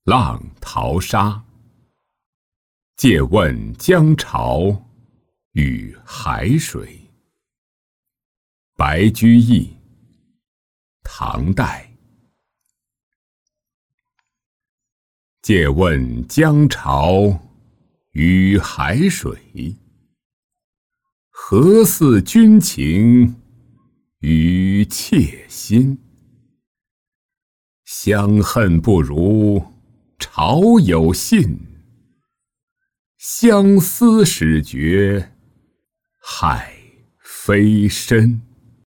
浪淘沙。借问江潮与海水。白居易，唐代。借问江潮与海水，何似君情与妾心？相恨不如潮有信，相思始觉海非深。